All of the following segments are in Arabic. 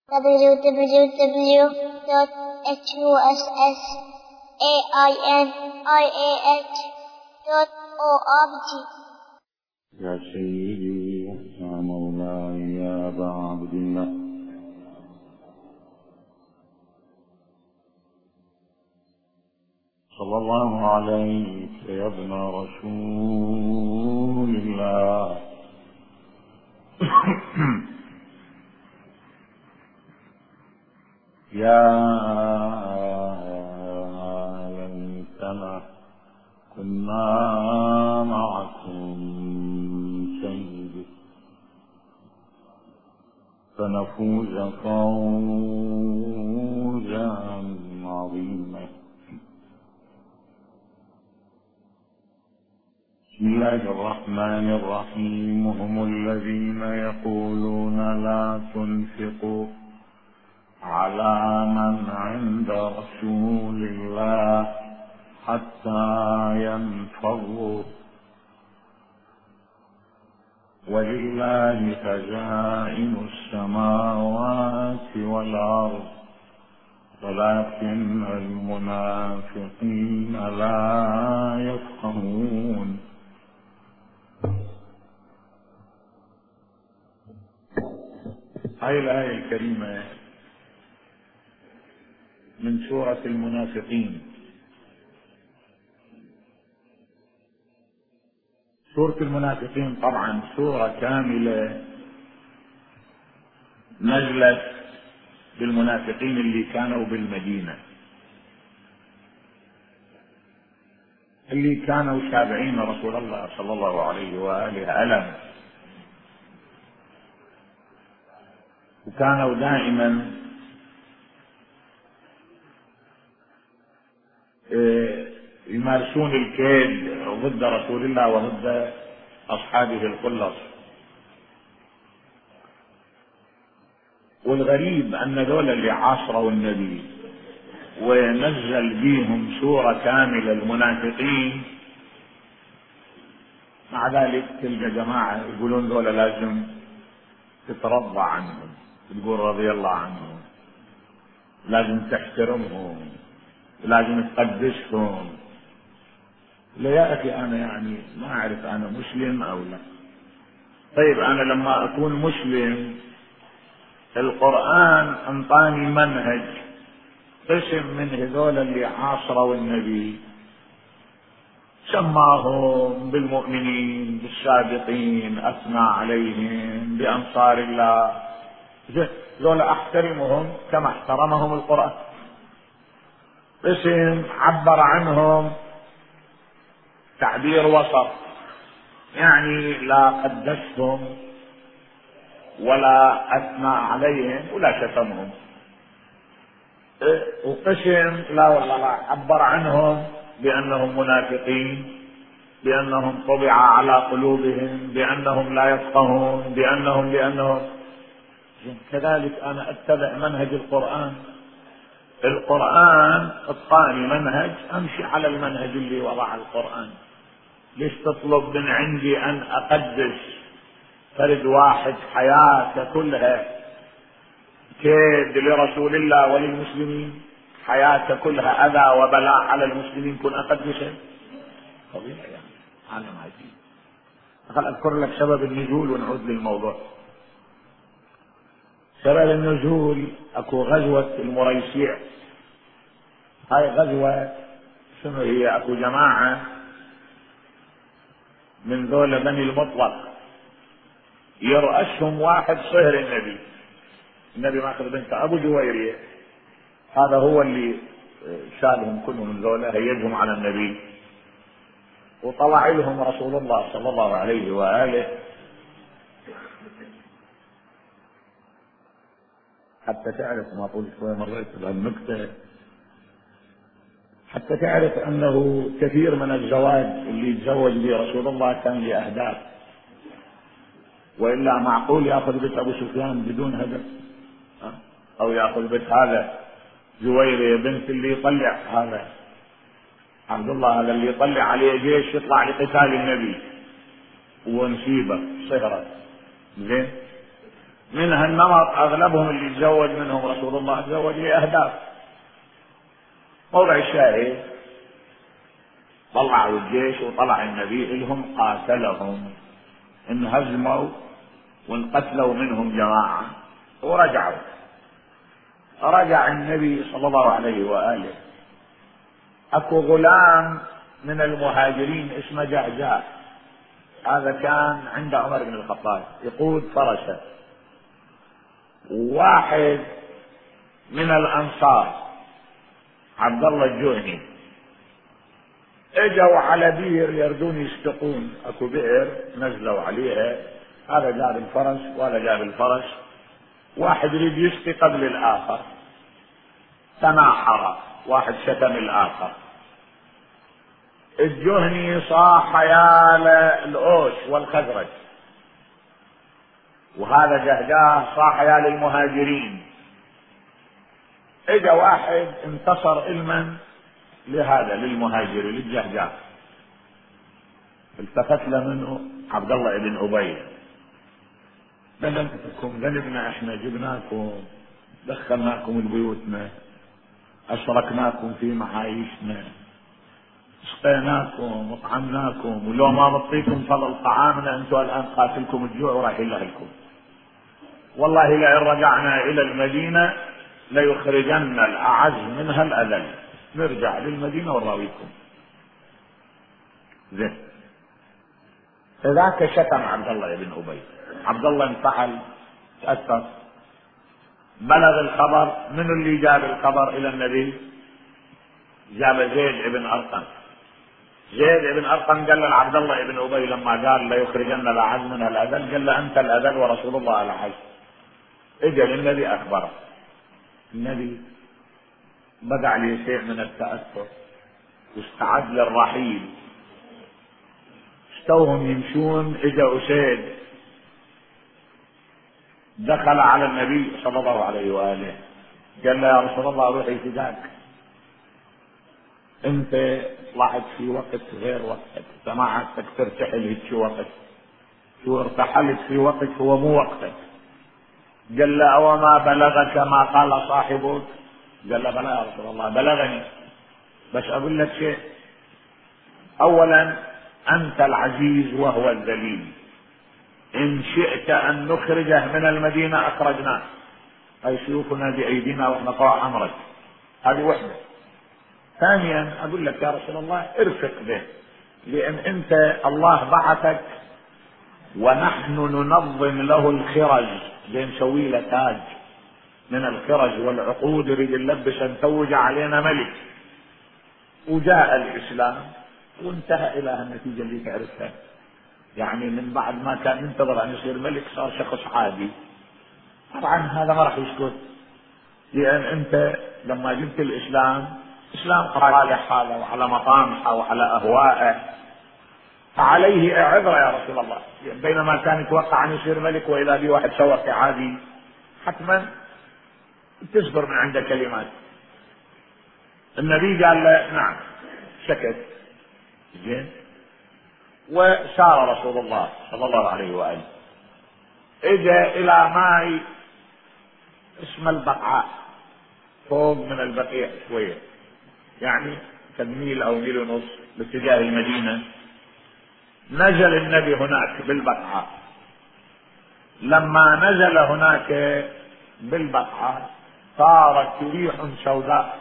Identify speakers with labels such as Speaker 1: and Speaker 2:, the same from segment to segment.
Speaker 1: www.husainiah.org.
Speaker 2: يا سيدي يا مولاي يا أبا عبد الله، صلى الله عليك يا ابن رسول الله. يا ليتنا كنا معكم سيدي فنفوز فوزا عظيما. بسم الله الرحمن الرحيم. هم الذين يقولون لا تنفقوا على من عند رسول الله حتى ينفضوا ولله خزائن السماوات والأرض ولكن المنافقين لا يفقهون. هذه الآية الكريمة من سورة المنافقين. سورة المنافقين طبعا سورة كاملة نزلت بالمنافقين اللي كانوا بالمدينة، اللي كانوا تابعين رسول الله صلى الله عليه وآله ألم، وكانوا دائما يمارسون الكيد ضد رسول الله وضد أصحابه الخلص. والغريب أن ذول اللي عاصروا النبي ونزل بيهم سورة كاملة المنافقين، مع ذلك تلقى جماعة يقولون ذولا لازم تترضى عنهم، تقول رضي الله عنهم، لازم تحترمهم، لازم تقدسهم. لا يا أخي أنا يعني ما أعرف أنا مسلم أو لا. طيب أنا لما أكون مسلم القرآن أنطاني منهج، قسم من هذول اللي عاصروا النبي سماهم بالمؤمنين بالسابقين، أثنى عليهم بأنصار الله، ذول أحترمهم كما احترمهم القرآن. قسم عبر عنهم تعبير وسط، يعني لا قدسهم ولا أثنى عليهم ولا شتمهم. وقسم لا والله عبر عنهم بأنهم منافقين، بأنهم طبع على قلوبهم، بأنهم لا يفقهون، بأنهم كذلك أنا أتبع منهج القرآن. القرآن أعطاني منهج أمشي على المنهج اللي وضع القرآن. ليش تطلب من عندي أن أقدس فرد واحد حياته كلها كيد لرسول الله وللمسلمين، حياته كلها أذى وبلاء على المسلمين، كن أقدسه؟ طبيعي يعني عالم عجيب. خل أذكر لك سبب النزول ونعود للموضوع. سبب النزول أكو غزوة المريسيع. هاي غزوة شنو هي؟ أكو جماعة من ذول بني المطلق يرأسهم واحد صهر النبي ماخذ بنت أبو جويرية، هذا هو اللي شالهم كلهم من ذولا، هيجهم على النبي وطلع لهم رسول الله صلى الله عليه وآله حتى تعرف، ما أقول شوي مريت بهالنكتة، حتى تعرف أنه كثير من الزواج اللي يتزوج به رسول الله كان لأهداف، وإلا معقول يأخذ بنت أبو سفيان بدون هدف؟ أو يأخذ بنت هذا جويرية بنت اللي يطلع هذا عبد الله، هذا اللي يطلع عليه جيش يطلع لقتال النبي ونسيبه صهرة زين. من هالنمط أغلبهم اللي تزوج منهم رسول الله تزوج لأهداف. موضع الشاهد طلعوا الجيش وطلع النبي لهم قاتلهم، انهزموا وانقتلوا منهم جماعة ورجعوا. رجع النبي صلى الله عليه وآله، اكو غلام من المهاجرين اسمه جعجاع، هذا كان عند عمر بن الخطاب يقود فرسه. واحد من الانصار عبد الله الجهني اجوا على بئر يردون يستقون، اكو بئر نزلوا عليها، هذا جاب الفرس وهذا جاب الفرس، واحد يريد يسقي قبل الاخر، تناحر، واحد شتم الاخر. الجهني صاح يا للأوس والخزرج، وهذا جهجاه صاح يا للمهاجرين. اجا واحد انتصر علما لهذا للمهاجرين للجهجاه، التفت له منه عبد الله بن أبي، بلغتكم ذنبنا، احنا جبناكم دخلناكم بيوتنا، اشركناكم في معايشنا، سقيناكم وطعمناكم، ولو ما نعطيكم فضل طعامنا انتم الان قاتلكم الجوع وراح يلهلكم. والله لئن رجعنا الى المدينه ليخرجن الاعز منها الاذل، نرجع للمدينه ونراويكم. زين، فذاك شتم عبد الله بن ابي، عبد الله انفعل تاثر، بلغ الخبر. من اللي جاب الخبر الى النبي؟ جاب زيد بن ارقم. زيد بن ارقم قال لعبد الله بن ابي لما قال لا يخرجن الاعز منها الاذل، قال له انت الاذل ورسول الله الاعز. اجى للنبي اخبره، النبي بدا عليه شيء من التاثر واستعد للرحيل. استوهم يمشون، اجى اسيد دخل على النبي صلى الله عليه واله، قال له يا رسول الله روحي فداك، انت طلعت في وقت غير وقتك، سماعتك ترتحل هيك وقت، شو ارتحلت في وقت هو مو وقتك. قال له اوما بلغك ما قال صاحبك؟ قال له بلى يا رسول الله بلغني، بس اقول لك شيء، اولا انت العزيز وهو الذليل، ان شئت ان نخرجه من المدينه اخرجناه، اي سيوفنا بايدينا واحنا طاع امرك، هذه وحده. ثانيا اقول لك يا رسول الله ارفق به، لان انت الله بعثك ونحن ننظم له الخرج، زي نسوي له تاج من الخرج والعقود، يريد نلبس نتوج علينا ملك. وجاء الاسلام وانتهى الى النتيجه اللي تعرفها، يعني من بعد ما كان ينتظر ان يصير ملك صار شخص عادي. طبعا هذا ما راح يسكت، لان انت لما جبت الاسلام على حاله وعلى مطامحه وعلى اهوائه، فعليه عبره يا رسول الله. بينما كان يتوقع ان يصير ملك واذا به واحد سوى عادي، حتما تصبر من عنده كلمات. النبي قال له نعم، سكت. زين، وسار رسول الله صلى الله عليه واله، اجى الى ماء اسم البقعاء، فوق من البقيع شويه، يعني كميل او ميل ونص باتجاه المدينه. نزل النبي هناك بالبقعة. لما نزل هناك بالبقعة صارت ريح سوداء،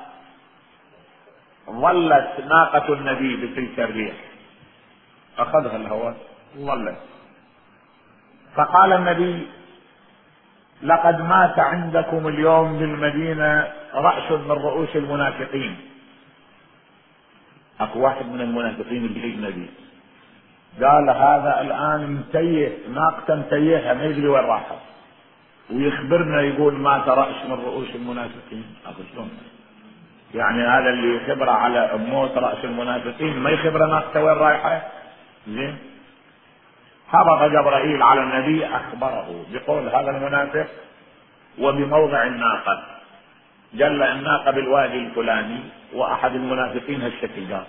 Speaker 2: ظلت ناقة النبي بتلك الريح، أخذها الهواء ظلت. فقال النبي لقد مات عندكم اليوم بالمدينة رأس من رؤوس المنافقين. أكو واحد من المنافقين اللي النبي قال هذا الآن متيه، ناقته متيهها ما يدري وين راحت، ويخبرنا يقول مات رأس من رؤوس المنافقين. شلون يعني هذا اللي يخبره على موت رأس المنافقين ما يخبره ناقته وين رايحة؟ زين، هبط جبرائيل على النبي أخبره بقول هذا المنافق وبموضع الناقة، قال له الناقة بالوادي الفلاني، وأحد المنافقين هالشكل قال.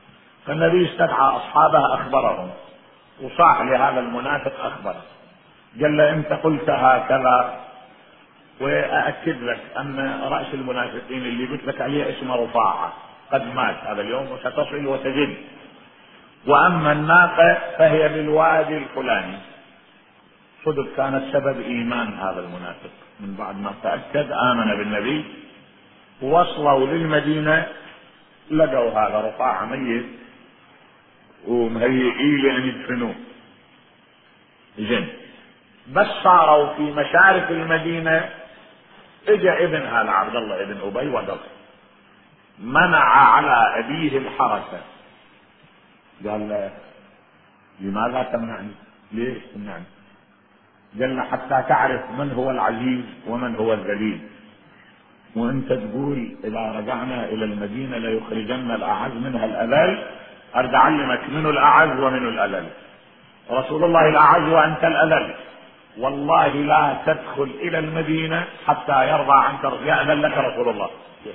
Speaker 2: فالنبي استدعى أصحابه أخبرهم، وصاح لهذا المنافق أخبره. قال له انت قلت هكذا، واكد لك ان راس المنافقين اللي قلت لك عليه اسمه رفاعه قد مات هذا اليوم وستصل وتجد، واما الناقه فهي بالوادي الفلاني. صدق كانت سبب ايمان هذا المنافق، من بعد ما تاكد امن بالنبي، ووصلوا للمدينه لقوا هذا رفاعه ميت ومهيئين لان يدفنوه. زين، بس صاروا في مشارف المدينه، اجا ابن هذا عبد الله ابن ابي وقف منع على ابيه الحركه. قال له لماذا تمنعني؟ ليش تمنعني؟ قال له حتى تعرف من هو العزيز ومن هو الذليل، وانت تقول اذا رجعنا الى المدينه ليخرجن الاعز منها الاذل. ارجع اعلمك منه الاعز ومنه الاذل. رسول الله الاعز وانت الاذل. والله لا تدخل الى المدينه حتى يرضى عنك يأذن لك رسول الله.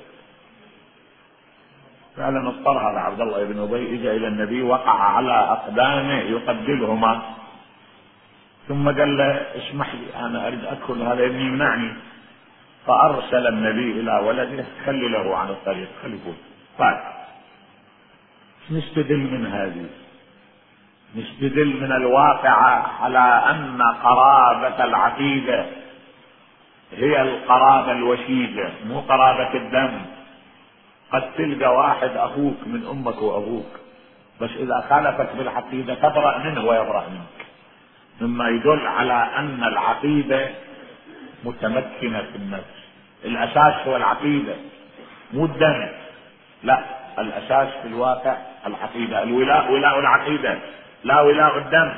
Speaker 2: فعلا اضطر هذا عبد الله بن ابي، اجى الى النبي وقع على اقدامه يقبلهما، ثم قال له اسمح لي انا اريد ادخل، هذا ابني يمنعني. فارسل النبي الى ولده خلي له عن الطريق، خلفوه. طيب نستدل من هذه؟ نستدل من الواقعة على ان قرابة العقيدة هي القرابة الوشيجة، مو قرابة الدم. قد تلقى واحد اخوك من امك وابوك، بس اذا خالفك بالعقيدة تبرأ منه ويبرأ منك، مما يدل على ان العقيدة متمكنة في النفس. الاساس هو العقيدة مو الدم، لا، الاساس في الواقع العقيدة. الولاء ولاء العقيدة لا ولاء الدم.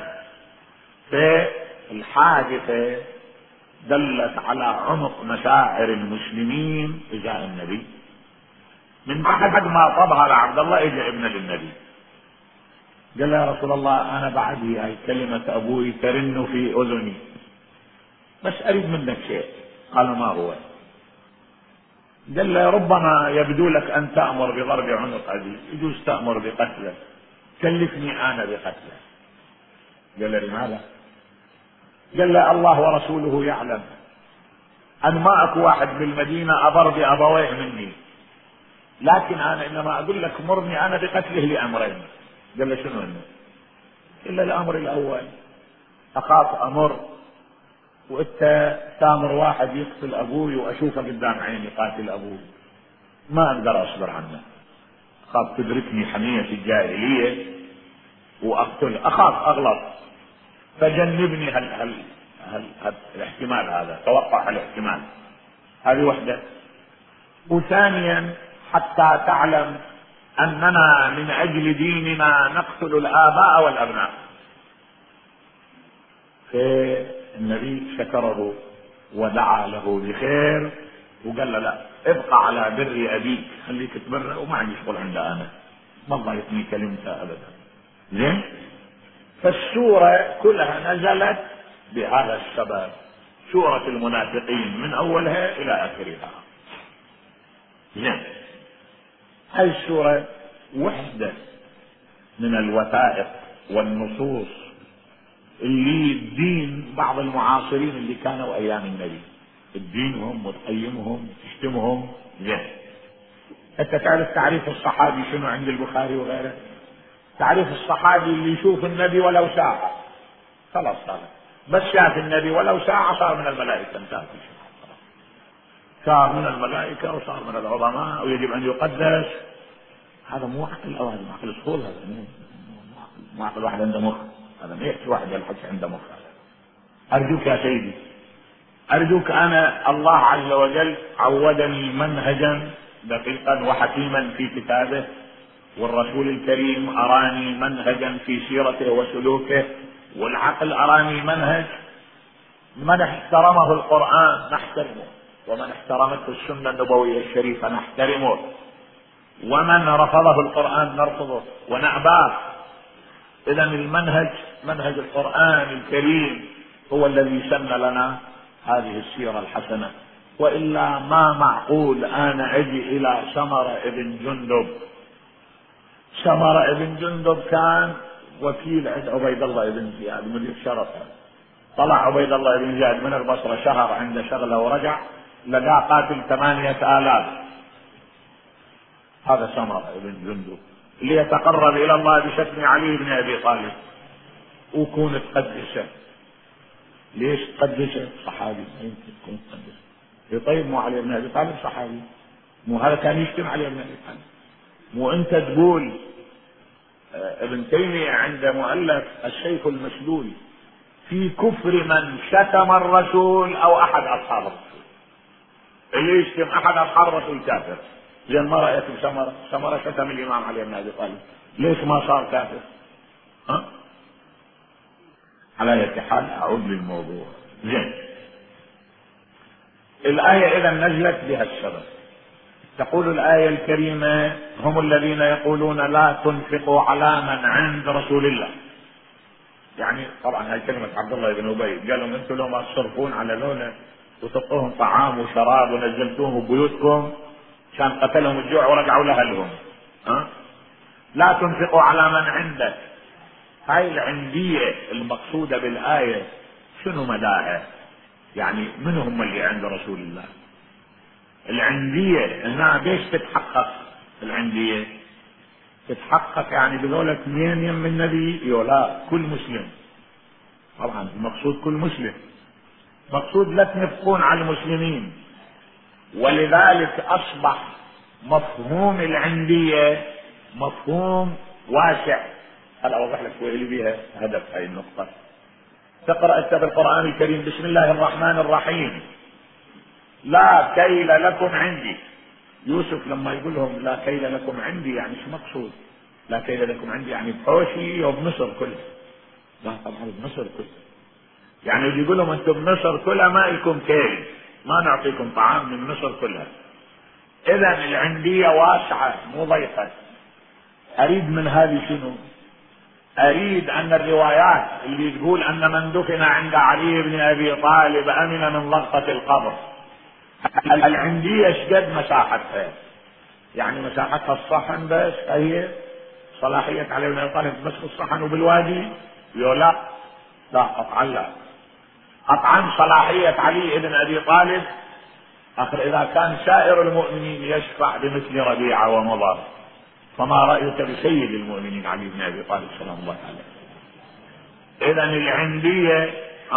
Speaker 2: فالحادثة دلت على عمق مشاعر المسلمين ازاء النبي. من بعد ما طبها عبد الله اجى ابن للنبي قال يا رسول الله انا بعدي هاي كلمة ابوي ترن في اذني، بس اريد منك شيء. قال ما هو؟ قال له ربما يبدو لك ان تأمر بضرب عنق ابي، يجوز تأمر بقتله، كلفني انا بقتله. قال له لماذا؟ قال له الله ورسوله يعلم ان ما اكو واحد بالمدينة اضر بابويه مني، لكن انا انما اقول لك مرني انا بقتله لامرين. قال له شنو انه؟ الا الامر الاول اخاف امر وانت تامر واحد يقتل ابوي واشوفه قدام عيني قاتل ابوي، ما اقدر اصبر عنه، اخاف تدركني حمية الجاهلية واقتل، اخاف اغلط، فجنبني الاحتمال هذا، توقع الاحتمال. هذه وحدة. وثانيا حتى تعلم اننا من اجل ديننا نقتل الاباء والابناء. فالنبي شكره ودعا له بخير وقال له لا ابقى على بر ابيك، خليك تبر وما عندي شغل عند انا، ما ضايقني كلمته ابدا. زين. فالسورة كلها نزلت بهذا السبب، سورة المنافقين من اولها الى اخرها. زين. هاي السورة وحدة من الوثائق والنصوص اللي الدين بعض المعاصرين اللي كانوا ايام النبي تدينهم وتقيمهم وتشتمهم. زين. انت تعرف تعريف الصحابي شنو عند البخاري وغيره؟ تعريف الصحابي اللي يشوف النبي ولو ساعة، خلاص هذا بس شاف النبي ولو ساعة صار من الملائكة، انتهى، صار من الملائكة وصار من العظماء ويجب ان يقدس. هذا مو عقل، او هذا مو عقل الصول، هذا مو عقل واحد عنده مخ، هذا ما يحكي واحد يلحق عنده مخ. ارجوك يا سيدي، ارجوك، انا الله عز وجل عودني منهجا دقيقا وحكيما في كتابه، والرسول الكريم اراني منهجا في سيرته وسلوكه، والعقل اراني منهج. من احترمه القرآن نحترمه، ومن احترمته السنة النبوية الشريفة نحترمه، ومن رفضه القرآن نرفضه ونأباه. إذا المنهج منهج القرآن الكريم هو الذي سن لنا هذه السيرة الحسنة، وإلا ما معقول أنا أجي إلى سمرة ابن جندب. سمرة ابن جندب كان وكيل عند عبيد الله بن زياد مدير شرفه، طلع عبيد الله بن زياد من البصرة شهر عند شغله ورجع لقى قاتل 8,000. هذا سمرة بن جندب اللي يتقرب إلى الله بشتم علي بن أبي طالب وكون تقدسه. ليش تقدسه؟ صحابي، ما يمكن تكون تقدسه. طيب مو علي بن أبي طالب صحابي، مو هذا كان يشتم علي بن أبي طالب؟ مو أنت تقول ابن تيمية عند مؤلف السيف المسلول في كفر من شتم الرسول أو أحد أصحاب الرسول. اللي يشتم أحد أصحاب الرسول كافر. زين ما رأيت سمرة شتم الإمام علي بن أبي طالب، ليش ما صار كافر؟ ها؟ على أي حال أعود للموضوع. زين، الآية إذا نزلت بها السبب. تقول الآية الكريمة: هم الذين يقولون لا تنفقوا على من عند رسول الله. يعني طبعا هاي كلمة عبد الله بن أبي، قال لهم انتم لو ما تصرفون على ذولا وتعطوهم طعام وشراب ونزلتوهم ببيوتكم كان قتلهم الجوع ورجعوا لأهلهم. لا تنفقوا على من عندك. هاي العندية المقصودة بالآية شنو مداها؟ يعني من هم اللي عند رسول الله؟ العندية هنا بيش تتحقق؟ العندية تتحقق يعني بذولة اثنين يم النبي يولا كل مسلم. طبعا المقصود كل مسلم، مقصود لا تنفقون على المسلمين. ولذلك أصبح مفهوم العندية مفهوم واسع. هل أوضح لك اللي بيها هدف هاي النقطة؟ تقرأ أنت بالقرآن الكريم بسم الله الرحمن الرحيم لا كيل لكم عندي. يوسف لما يقول لهم لا كيل لكم عندي يعني شو مقصود؟ لا كيل لكم عندي يعني بحوشي وبمصر كلها. لا طبعا بمصر كلها، يعني يقول لهم انتم بمصر كلها ما لكم كيل، ما نعطيكم طعام من مصر كلها. اذا العندية واسعة مو ضيقة. اريد من هذه شنو؟ اريد ان الروايات اللي تقول ان من دفن عند علي بن ابي طالب امن من ضغطة القبر، العندية اشقد مساحتها؟ يعني مساحتها الصحن بس، هي صلاحية علي بن ابي طالب بس بالصحن وبالوادي؟ لا لا قطعا لا، قطعا صلاحية علي بن ابي طالب اخر اذا كان سائر المؤمنين يشفع بمثل ربيعة ومضر، فما رأيك بسيد المؤمنين علي بن ابي طالب سلام الله عليه؟ اذا العندية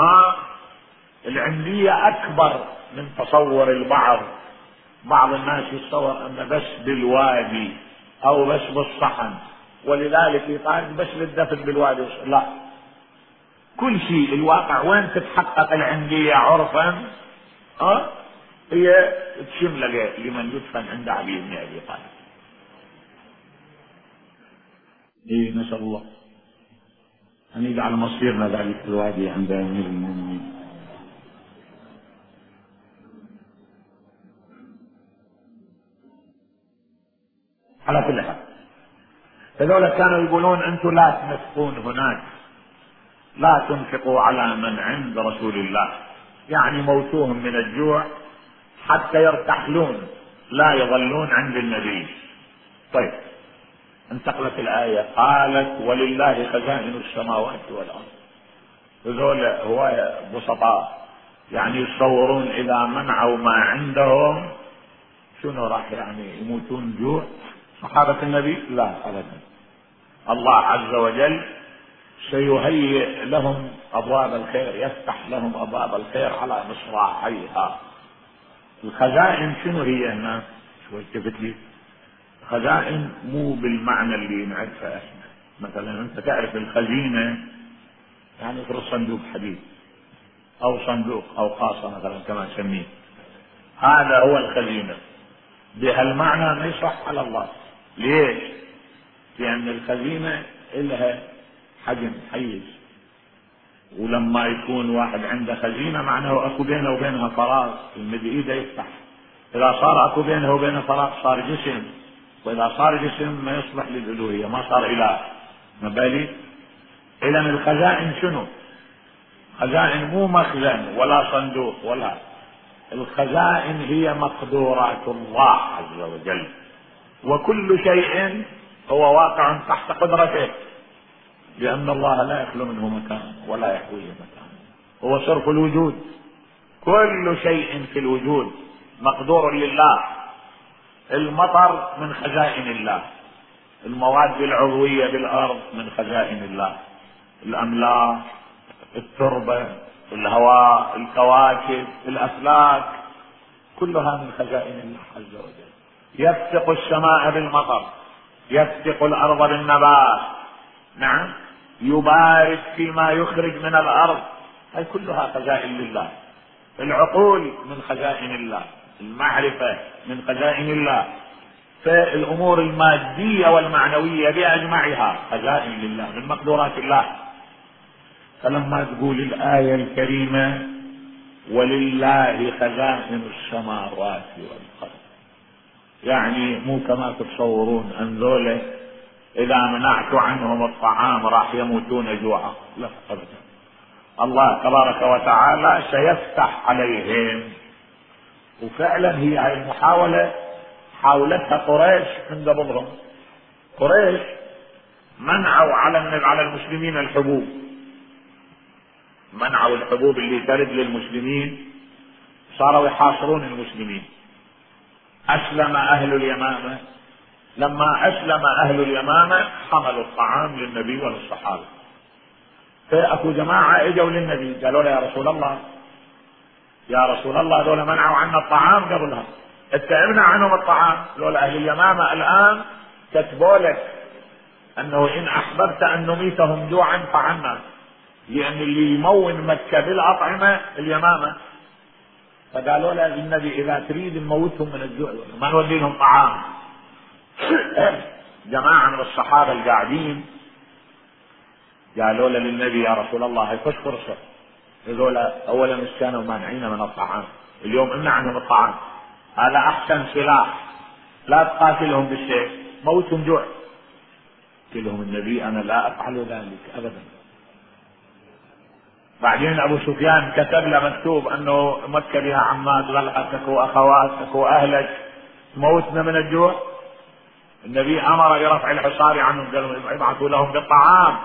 Speaker 2: العندية اكبر من تصور البعض. بعض الناس يتصور ان بس بالوادي او بس بالصحن، ولذلك يقال بس للدفن بالوادي. لا، كل شيء. الواقع وين تتحقق العندية عرفا؟ هي تشمل لمن يدفن عند علي بن ابي طالب. نسأل الله ان يجعل مصيرنا ذلك الوادي عند امير المؤمنين. على كل حال هذول كانوا يقولون انتم لا تنفقون هناك، لا تنفقوا على من عند رسول الله، يعني موتوهم من الجوع حتى يرتحلون لا يظلون عند النبي. طيب انتقلت الآية قالت ولله خزائن السماوات والأرض. هذول هواية بسطاء، يعني يتصورون إذا منعوا ما عندهم شنو راح يعني يموتون جوع صحابة النبي؟ لا أبدا. الله عز وجل سيهيئ لهم أبواب الخير، يفتح لهم أبواب الخير على مصراعيها. الخزائن شنو هي هنا؟ شو التفت لي؟ خزائن مو بالمعنى اللي نعرفه احنا. مثلا انت تعرف الخزينة يعني في صندوق حديد او صندوق او قاصة مثلا كما نسميه، هذا هو الخزينة. بهالمعنى ما يصح على الله. ليش؟ لأن الخزينة لها حجم حيز، ولما يكون واحد عنده خزينة معناه اكو بينه وبينها فراغ، يمد ايده يفتح. اذا صار اكو بينه وبينه فراغ صار جسم، واذا صار جسم ما يصلح للالوهية، ما صار اله. ما بالي؟ اذا الخزائن شنو؟ خزائن مو مخزن ولا صندوق ولا، الخزائن هي مقدورات الله عز وجل، وكل شيء هو واقع تحت قدرته، لأن الله لا يخلو منه مكان ولا يحويه مكان. هو صرف الوجود، كل شيء في الوجود مقدور لله. المطر من خزائن الله، المواد العضوية بالأرض من خزائن الله، الأملاح، التربة، الهواء، الكواكب، الأفلاك، كلها من خزائن الله عز وجل. يفتق السماء بالمطر، يفتق الأرض بالنبات، نعم، يبارك فيما يخرج من الأرض، هذه كلها خزائن لله. العقول من خزائن الله، المعرفة من خزائن الله، فالأمور المادية والمعنوية بأجمعها خزائن لله من مقدورات الله. فلما تقول الآية الكريمة ولله خزائن السماوات والأرض، يعني مو كما تتصورون أن ذولا إذا منعت عنهم الطعام راح يموتون جوعا، لا أبدا. الله تبارك وتعالى سيفتح عليهم. وفعلا هي هاي المحاولة حاولتها قريش من قبلهم. قريش منعوا على المسلمين الحبوب، منعوا الحبوب اللي ترد للمسلمين، صاروا يحاصرون المسلمين. أسلم أهل اليمامة، لما أسلم أهل اليمامة حملوا الطعام للنبي وللصحابة. فأكو جماعة اجوا للنبي قالوا له يا رسول الله، يا رسول الله دول منعوا عنا الطعام قبلها، اتعبنا عنهم الطعام. لولا أهل اليمامة الآن كتبوا لك أنه إن أحببت أن نميتهم جوعا فعنا، لأن اللي يمون مكة بالأطعمة اليمامة. فقالوا له النبي إذا تريد نموتهم من الجوع ما نودي لهم طعام. جماعة من الصحابة القاعدين قالوا له للنبي يا رسول الله هي فش فرصة، يقول أولا مش كانوا مانعين من الطعام، اليوم امنع عنهم الطعام، هذا أحسن سلاح، لا تقاتلهم بالسيف، موتهم جوع. قال لهم النبي أنا لا أفعل ذلك أبدا. بعدين أبو سفيان كتب له مكتوب أنه مكة بها عمات غلقتك وأخواتك وأهلك، موتنا من الجوع. النبي أمر برفع الحصار عنهم، قالوا ابعثوا لهم بالطعام.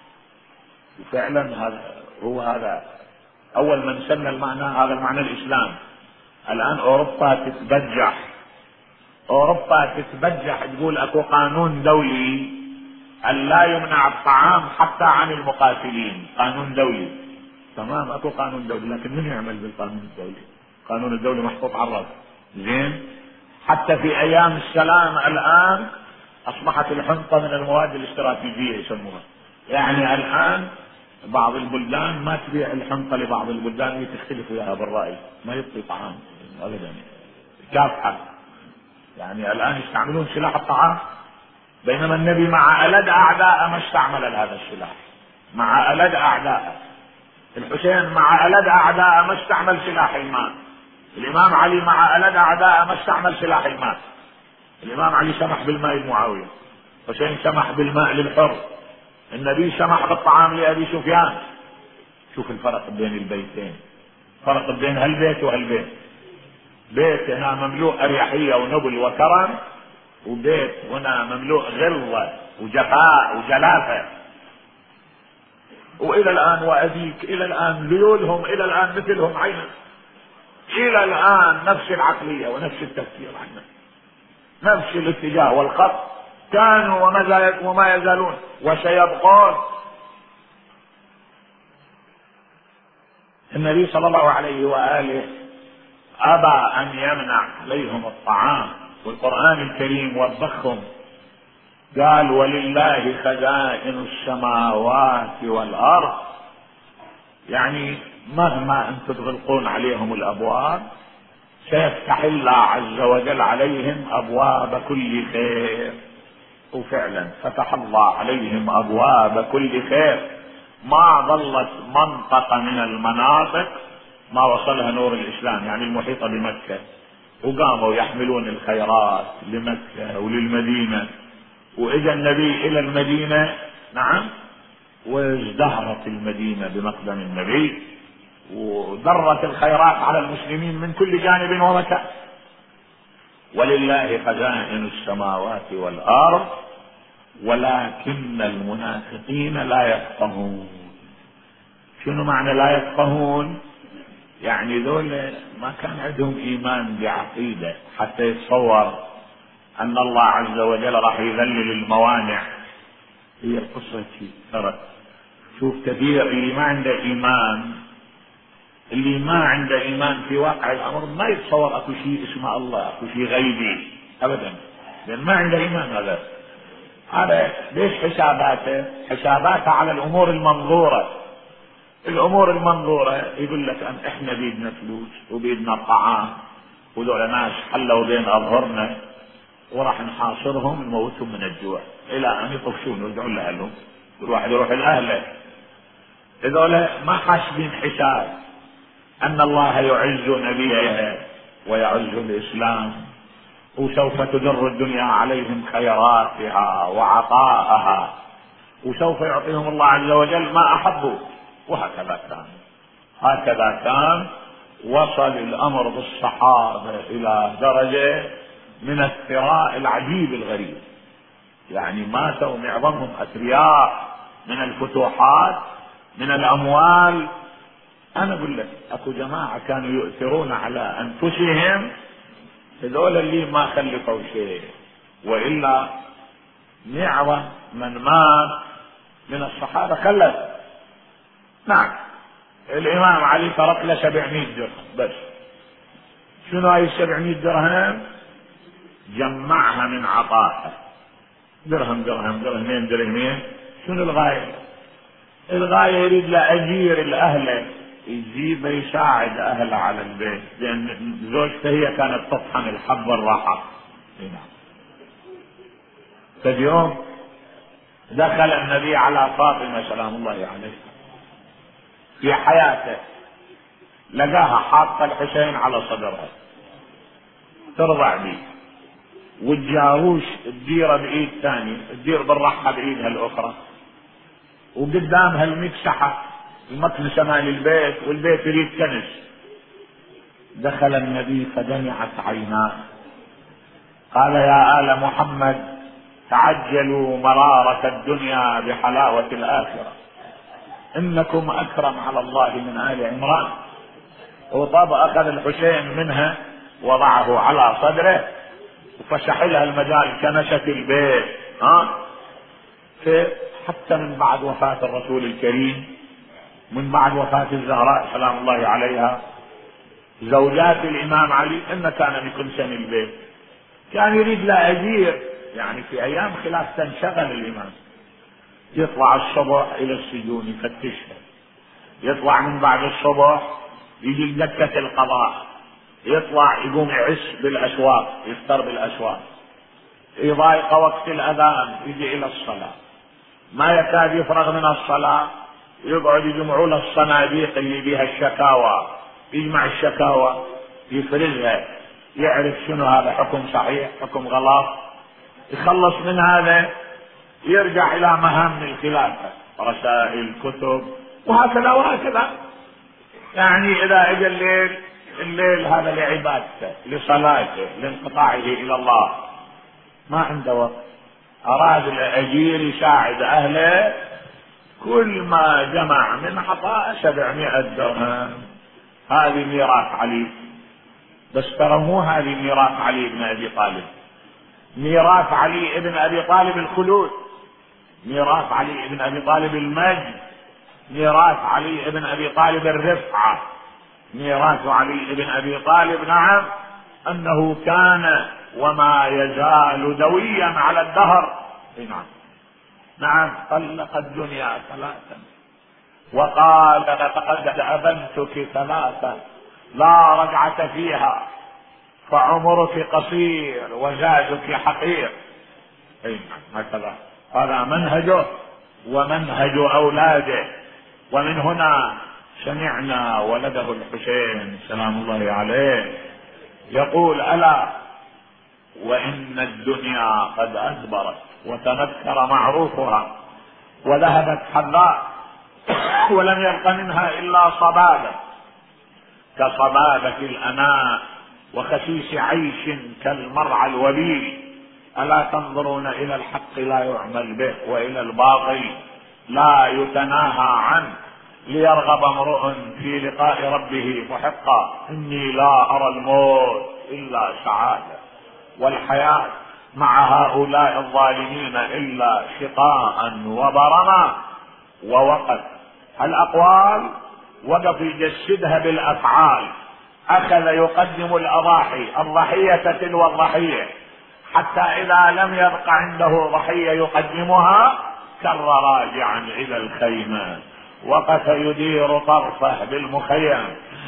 Speaker 2: وفعلا هذا أول من سن المعنى، هذا المعنى الإسلام. الآن أوروبا تتبجح، أوروبا تتبجح تقول أكو قانون دولي أن لا يمنع الطعام حتى عن المقاتلين، قانون دولي. تمام، أكو قانون دولي، لكن من يعمل بالقانون الدولي؟ قانون الدولي محطوط على الرأس. زين، حتى في أيام السلام الآن أصبحت الحنطة من المواد الاستراتيجية يسموها. يعني الآن بعض البلدان ما تبيع الحنطة لبعض البلدان تختلف وياها بالرأي، ما يبقي طعام أبدا، كافحة. يعني الآن يستعملون سلاح الطعام، بينما النبي مع ألد أعداء ما استعمل هذا السلاح، مع ألد أعداء. الحسين مع ألد أعداء ما استعمل سلاح الماء. الإمام علي مع ألد أعداء ما استعمل سلاح الماء. الإمام علي سمح بالماء لمعاوية، حسين سمح بالماء للحر، النبي سمح بالطعام لأبي سفيان. شوف الفرق بين البيتين، فرق بين هالبيت وهالبيت. بيت هنا مملوء أريحية ونبل وكرم، وبيت هنا مملوء غلظة وجفاء وجلافة. وإلى الآن وأبيك إلى الآن ليولهم إلى الآن مثلهم عينا، إلى الآن نفس العقلية ونفس التفكير عنا، نفس الاتجاه والخط، كانوا وما يزالون وسيبقون. النبي صلى الله عليه وآله أبى أن يمنع عليهم الطعام، والقرآن الكريم وبخهم، قال ولله خزائن السماوات والأرض. يعني مهما أنتم تغلقون عليهم الأبواب سيفتح الله عز وجل عليهم أبواب كل خير. وفعلا فتح الله عليهم أبواب كل خير، ما ظلت منطقة من المناطق ما وصلها نور الإسلام، يعني المحيطة بمكة، وقاموا يحملون الخيرات لمكة وللمدينة. وإجا النبي إلى المدينة، نعم، وازدهرت المدينة بمقدم النبي، ودرت الخيرات على المسلمين من كل جانب ومكان. ولله خزائن السماوات والأرض ولكن المنافقين لا يفقهون. شنو معنى لا يفقهون؟ يعني ذول ما كان عندهم ايمان بعقيدة حتى يتصور ان الله عز وجل راح يذلل الموانع. هي القصة ترى شوف كثير اللي ما عنده ايمان، اللي ما عنده ايمان في واقع الامر ما يتصور اكو شيء اسمه الله، اكو شيء غيبي ابدا، لان ما عنده ايمان. هذا ليش حساباته على الامور المنظورة. الامور المنظورة يقول لك ان احنا بيدنا فلوس وبيدنا طعام، وذول ناس حلوا بين اظهرنا وراح نحاصرهم نموتهم من الجوع الى ان يطفشون ويرجعون لاهلهم، كل واحد يروح لاهله. هذول ما حاسبين حساب ان الله يعز نبيه ويعز الاسلام، وسوف تدر الدنيا عليهم خيراتها وعطاءها، وسوف يعطيهم الله عز وجل ما احبوا. وهكذا كان وصل الامر بالصحابة الى درجة من الثراء العجيب الغريب. يعني ماتوا معظمهم اثرياء من الفتوحات، من الاموال. انا اقول لك اكو جماعة كانوا يؤثرون على انفسهم، هذول اللي ما خلفوا شيء، والا معظم من مات من الصحابة خلف. نعم، الامام علي ترك له 700 درهم بس. شنو هاي 700 درهم؟ جمعها من عطائه، درهم درهمين درهمين. شنو الغاية؟ الغاية يريد له اجير الاهل، يجيب يساعد اهله على البيت، لان زوجته هي كانت تطحن الحب والراحة. فاليوم دخل النبي على فاطمة سلام الله عليه في حياته، لقاها حاطة الحسين على صدرها ترضع به، والجاروش تديره بايد ثاني، تدير بالرحة بايدها الاخرى، وقدامها المكسحة المكنسة مال البيت، والبيت يريد كنس. دخل النبي فدمعت عيناه، قال يا آل محمد تعجلوا مرارة الدنيا بحلاوة الآخرة، إنكم أكرم على الله من آل عمران. وطاب أخذ الحسين منها وضعه على صدره وفسح لها المجال كنست البيت. حتى من بعد وفاة الرسول الكريم، من بعد وفاة الزهراء سلام الله عليها، زوجات الإمام علي إن كان بكنسن البيت، كان يريد لا أجير. يعني في أيام خلاف تنشغل الإمام، يطلع الصبح إلى السجون يفتشها، يطلع من بعد الصبح يجي دكة القضاء، يطلع يقوم يعس بالأسواق، يفطر بالأسواق، يضايق وقت الأذان يجي إلى الصلاة، ما يكاد يفرغ من الصلاة يقعد يجمعوا له الصناديق اللي بيها الشكاوى، يجمع الشكاوى يفرزها، يعرف شنو هذا حكم صحيح حكم غلط، يخلص من هذا يرجع إلى مهام الخلافة، رسائل كتب وهكذا. يعني إذا إجا الليل هذا لعبادته لصلاته لانقطاعه إلى الله، ما عنده وقت. أراد الأجير يساعد أهله، كل ما جمع من عطاء 700 درهم. هذه ميراث علي، بس ترى مو هذه ميراث علي بن أبي طالب. ميراث علي بن أبي طالب الخلود، ميراث علي بن أبي طالب المجد، ميراث علي بن أبي طالب الرفعة، ميراث علي بن أبي طالب نعم أنه كان وما يزال دويا على الدهر. نعم طلق الدنيا 3 وقال لقد أبنتك 3 لا رجعة فيها، فعمرك قصير وزادك حقير. هكذا هذا منهجه ومنهج أولاده. ومن هنا سمعنا ولده الحسين سلام الله عليه يقول ألا وإن الدنيا قد أدبرت وتنكر معروفها وذهبت حذاء ولم يبق منها إلا صبابة كصبابة الأناء وخسيس عيش كالمرعى الوليل. ألا تنظرون إلى الحق لا يعمل به وإلى الباطل لا يتناهى عنه. ليرغب امرؤ في لقاء ربه محقا. إني لا أرى الموت إلا سعادة، والحياة مع هؤلاء الظالمين إلا شقاء وبرما ووقت. الأقوال وقف يجسدها بالأفعال، أخذ يقدم الأضاحي الضحية تلو الضحية، حتى إذا لم يبق عنده ضحية يقدمها كر راجعا إلى الخيمة، وقف يدير طرفه بالمخيم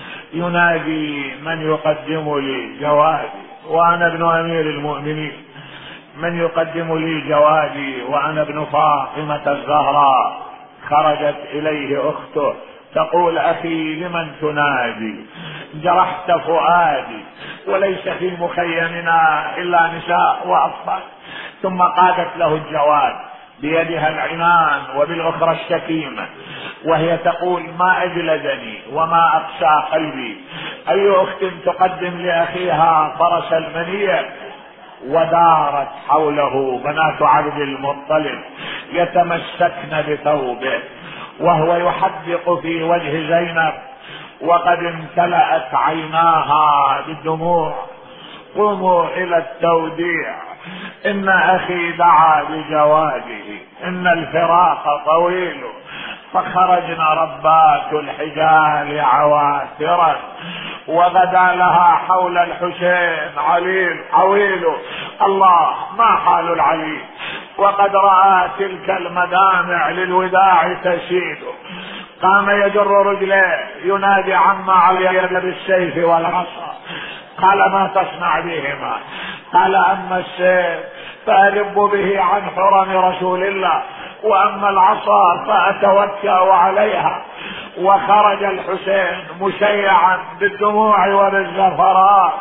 Speaker 2: ينادي من يقدم لي جوادي وأنا ابن أمير المؤمنين، من يقدم لي جوادي وأنا ابن فاطمة الزهراء. خرجت إليه أخته تقول أخي لمن تنادي؟ جرحت فؤادي وليس في مخيمنا إلا نساء وأطفال. ثم قادت له الجواد بيدها العنان وبالأخرى الشكيمة، وهي تقول ما أجلدني وما أقسى قلبي، أي أخت تقدم لأخيها فرس المنية. ودارت حوله بنات عبد المطلب يتمسكن بثوبه وهو يحدق في وجه زينب وقد امتلأت عيناها بالدموع. قوموا إلى التوديع، إن أخي دعا بجواده، إن الفراق طويل. فخرجنا ربات الحجال عواترا، وغدا لها حول الحسين عويل. الله ما حال العليل، وقد رأى تلك المدامع للوداع تسيل. قام يجر رجليه ينادي عما علي بالسيف والعصا. قال ما تصنع بهما؟ قال أما السيف فأرب به عن حرم رسول الله، وأما العصا فأتوكأ عليها. وخرج الحسين مشيعا بالدموع وبالزفرات.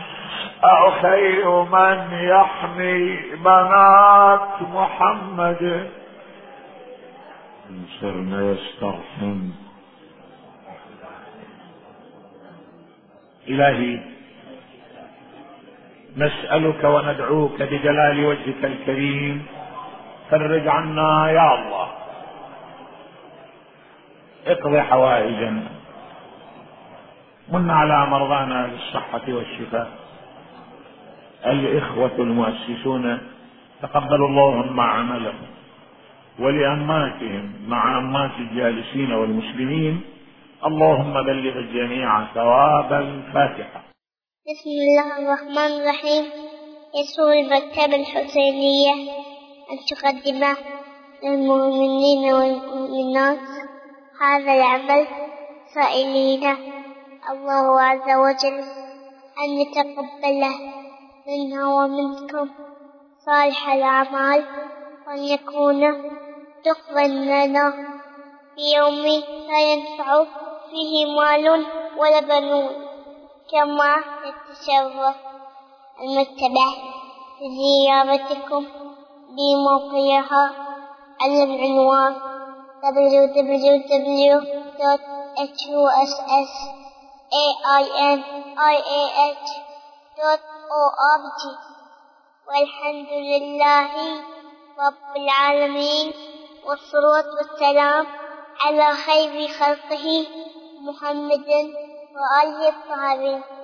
Speaker 2: أخي من يحمي بنات محمد صرنا يسترحم. إلهي نسألك وندعوك بجلال وجهك الكريم فرج عنا يا الله، اقض حوائجنا، من على مرضانا بالصحة والشفاء. الإخوة المؤسسون تقبل اللهم عملهم، ولأماتهم مع أمات الجالسين والمسلمين اللهم بلغ الجميع ثواب الفاتحة.
Speaker 1: بسم الله الرحمن الرحيم. يسر المكتبة الحسينية أن تقدم للمؤمنين والمؤمنات هذا العمل سائلين الله عز وجل أن يتقبله منا ومنكم صالح الأعمال، وأن يكون تقبل لنا في يوم لا ينفع فيه مال ولا بنون. كما يتشرف المكتبة بزيارتكم بموقعها على العنوان www.hussainih.org. والحمد لله رب العالمين، والصلاة والسلام على خير خلقه محمد وآله الطاهرين.